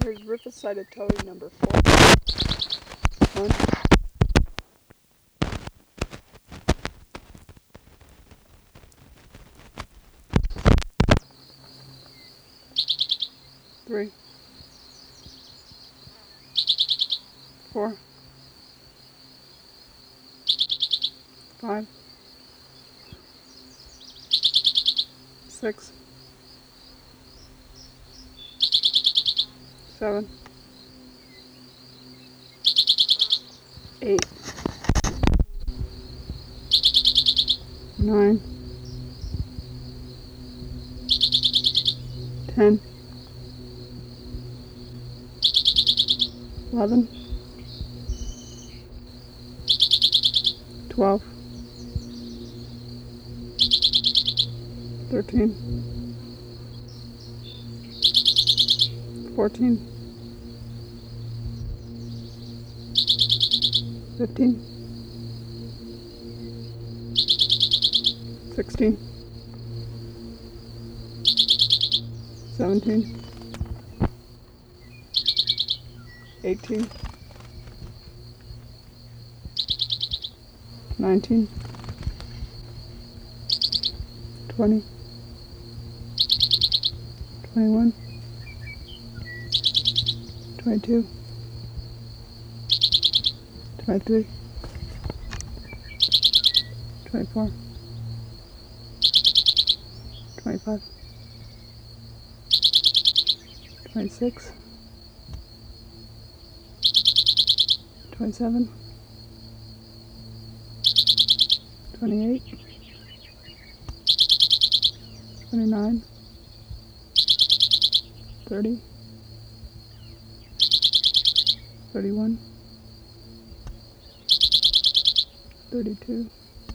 Here's rufous-sided towing number 4. 1, 3, 4, 5, 6, 7, 8, 9, 10, 11, 12, 13, 14, 15, 16, 17, 18, 19, 20, 21, 22, 23, 24, 25, 26, 27, 28, 29, 30, 31, 32,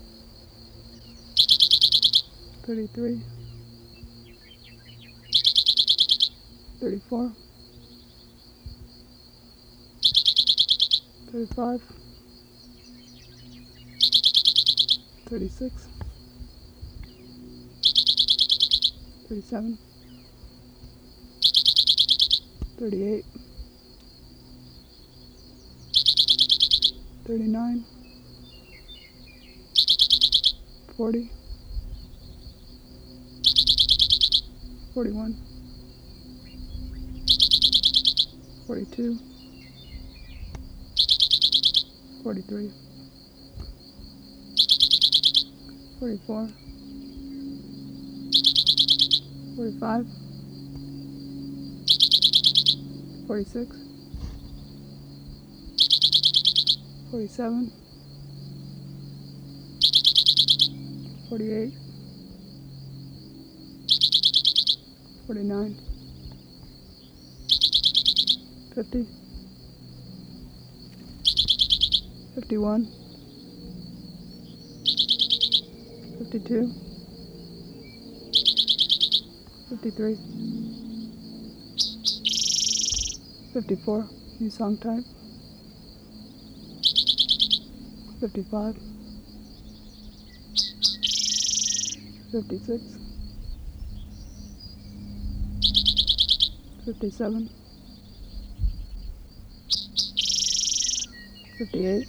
33, 34, 35, 36, 37, 38, 39, 40, 41, 42, 43, 44, 45, 46, 47, 48, 49, 50, 51, 52, 53, 54, new song type, 55, 56, 57, 58,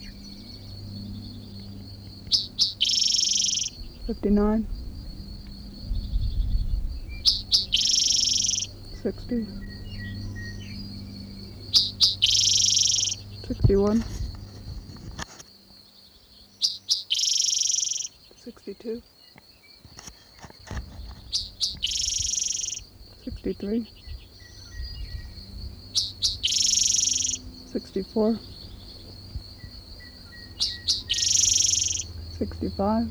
59, 60, 61, 62, 63, 64, 65,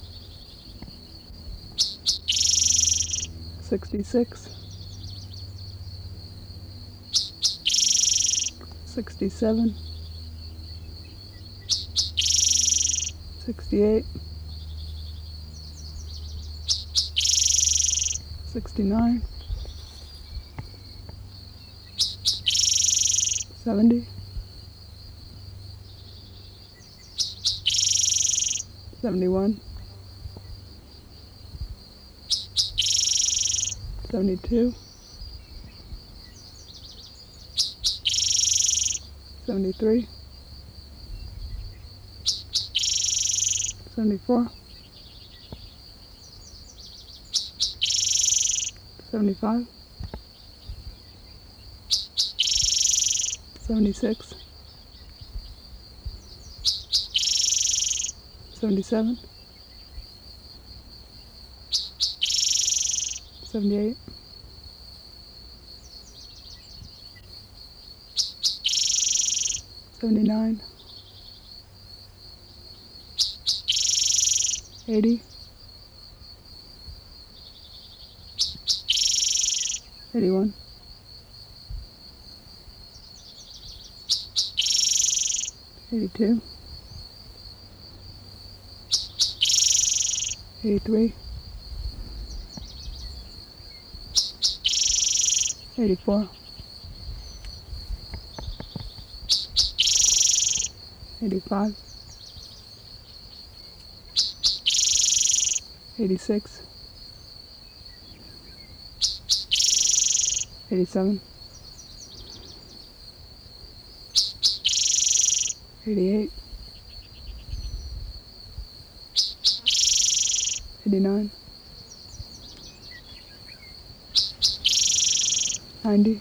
66, 67, 68, 69, 70, 71, 72, 73, 74, 75, 76, 77, 78, 79, 80, 81, 82, 83, 84, 85, 86, 87, 88, 89, 90,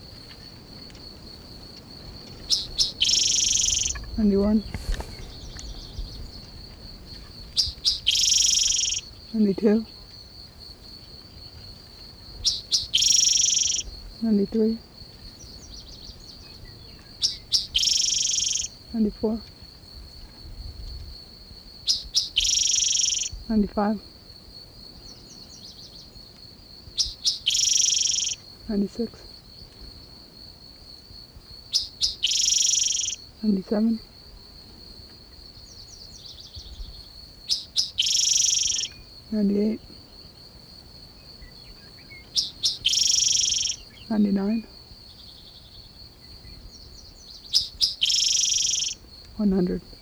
91, 92, 93, 94, 95, 96, 97, 98, 99, 100.